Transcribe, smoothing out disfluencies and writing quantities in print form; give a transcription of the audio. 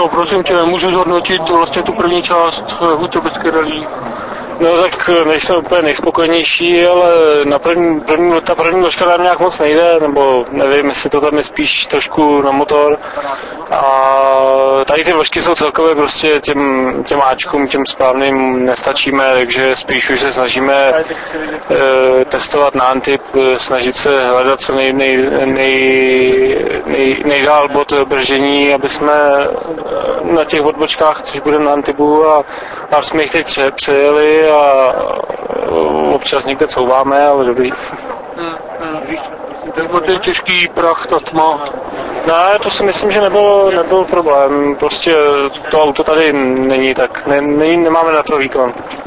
No prosím tě, nemůžu zhodnotit vlastně tu první část Hutobecké rally. No tak nejsme úplně nejspokojenější, ale na ta první vložka nám nějak moc nejde, nebo nevím, jestli to tam je spíš trošku na motor. A tady ty vložky jsou celkově prostě těm Ačkům, těm správným nestačíme, takže spíš už se snažíme testovat na Antip, snažit se hledat co nejdál bod bržení, aby jsme na těch odbočkách, což bude na Antipu, a pár jsme jich teď přejeli a občas někde couváme, ale dobrý. To je těžký prach, ta tma. Ne, to si myslím, že nebyl problém. Prostě to auto tady není tak, nemáme na to výkon.